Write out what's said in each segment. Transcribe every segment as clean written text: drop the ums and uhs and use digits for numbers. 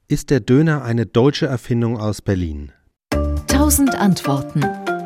Ist der Döner eine deutsche Erfindung aus Berlin? 1000 Antworten.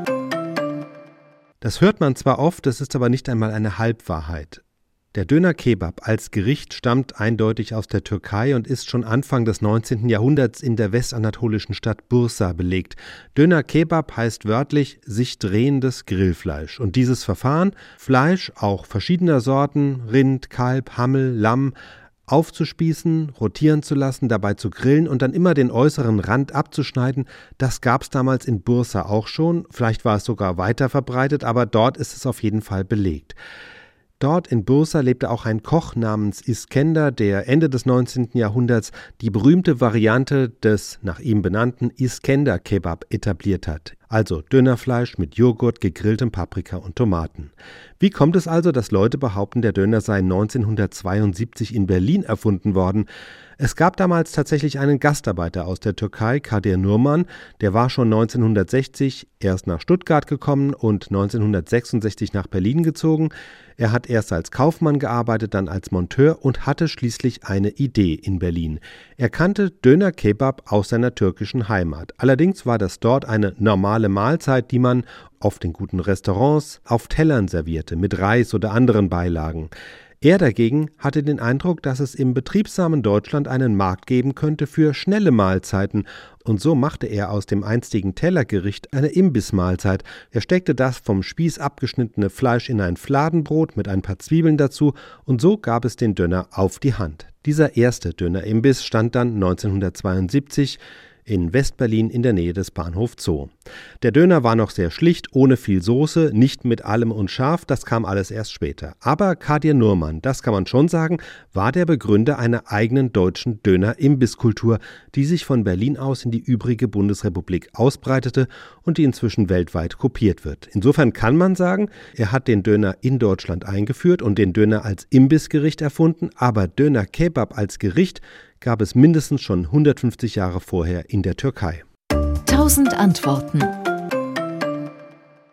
Das hört man zwar oft, es ist aber nicht einmal eine Halbwahrheit. Der Döner-Kebab als Gericht stammt eindeutig aus der Türkei und ist schon Anfang des 19. Jahrhunderts in der westanatolischen Stadt Bursa belegt. Döner-Kebab heißt wörtlich sich drehendes Grillfleisch. Und dieses Verfahren, Fleisch, auch verschiedener Sorten, Rind, Kalb, Hammel, Lamm, aufzuspießen, rotieren zu lassen, dabei zu grillen und dann immer den äußeren Rand abzuschneiden, das gab es damals in Bursa auch schon. Vielleicht war es sogar weiter verbreitet, aber dort ist es auf jeden Fall belegt. Dort in Bursa lebte auch ein Koch namens Iskender, der Ende des 19. Jahrhunderts die berühmte Variante des nach ihm benannten Iskender-Kebab etabliert hat. Also Dönerfleisch mit Joghurt, gegrilltem Paprika und Tomaten. Wie kommt es also, dass Leute behaupten, der Döner sei 1972 in Berlin erfunden worden? Es gab damals tatsächlich einen Gastarbeiter aus der Türkei, Kadir Nurman, der war schon 1960 erst nach Stuttgart gekommen und 1966 nach Berlin gezogen. Er hat erst als Kaufmann gearbeitet, dann als Monteur und hatte schließlich eine Idee in Berlin. Er kannte Döner-Kebab aus seiner türkischen Heimat. Allerdings war das dort eine normale Mahlzeit, die man oft in guten Restaurants auf Tellern servierte, mit Reis oder anderen Beilagen. Er dagegen hatte den Eindruck, dass es im betriebsamen Deutschland einen Markt geben könnte für schnelle Mahlzeiten, und so machte er aus dem einstigen Tellergericht eine Imbissmahlzeit. Er steckte das vom Spieß abgeschnittene Fleisch in ein Fladenbrot mit ein paar Zwiebeln dazu, und so gab es den Döner auf die Hand. Dieser erste Dönerimbiss stand dann 1972 in Westberlin in der Nähe des Bahnhof Zoo. Der Döner war noch sehr schlicht, ohne viel Soße, nicht mit allem und scharf, das kam alles erst später. Aber Kadir Nurman, das kann man schon sagen, war der Begründer einer eigenen deutschen Döner-Imbisskultur, die sich von Berlin aus in die übrige Bundesrepublik ausbreitete und die inzwischen weltweit kopiert wird. Insofern kann man sagen, er hat den Döner in Deutschland eingeführt und den Döner als Imbissgericht erfunden, aber Döner-Kebab als Gericht gab es mindestens schon 150 Jahre vorher in der Türkei. 1000 Antworten.